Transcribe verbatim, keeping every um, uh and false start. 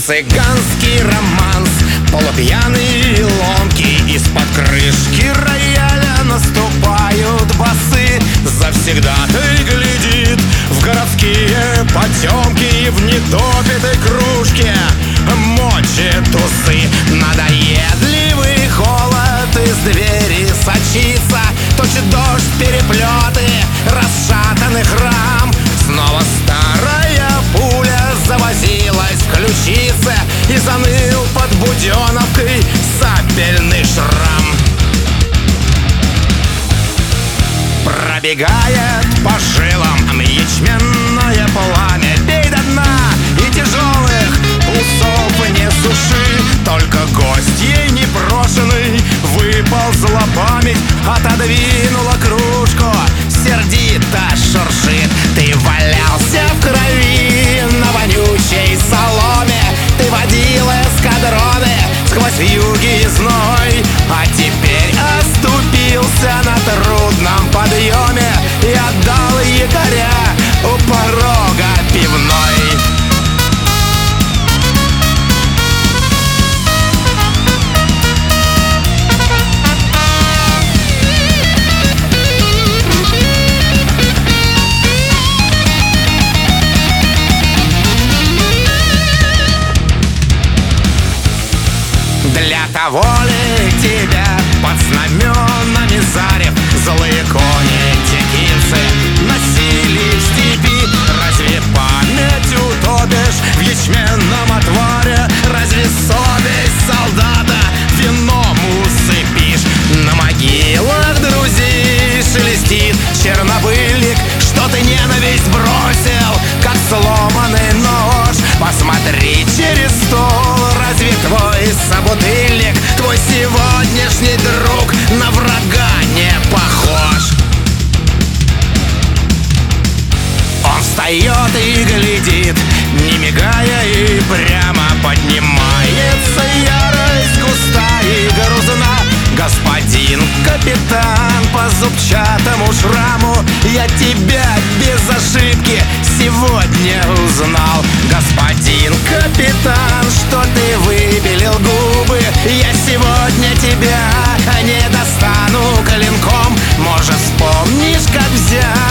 Цыганский романс, полупьяный ломки. Из-под крышки рояля наступают басы. Завсегдатай глядит в городские потемки, и в недопитой кружке мочит усы. Надоедливый холод из двери сочится, точит дождь переплеты расшатанных рам. Снова старая пуля завозилась в ключице, и заныл под Буденовкой сапельный шрам. Пробегает по жилам ячменное пламя. Бей до дна и тяжелых усов не суши. Только гость ей непрошенный выползла память, отодвинула кружку, сердито шуршит. Ты валялся в крови на вонючей соломе, ты водил эскадроны сквозь вьюги и зной, а теперь оступился на трудном подъеме и отдал якоря у порога пивной. Для того ли тебя под знаменами зарев злые кони текинцы носили в степи? Разве память утопишь в ячменном отваре? Разве совесть солдата вином усыпишь? На могилах друзей шелестит чернобыльник, что ты ненависть бросил, как сломанный нож. Посмотри через стол, разве твой собутыльник, твой сегодняшний друг, на врага не похож? Он встает и глядит, не мигая, и прямо поднимается ярость густая и грузна. Господин капитан, по зубчатому шраму я тебя без ошибки сегодня узнал. Господин капитан, что ты выбелил губы, я сегодня тебя не достану клинком. Может, вспомнишь, как взял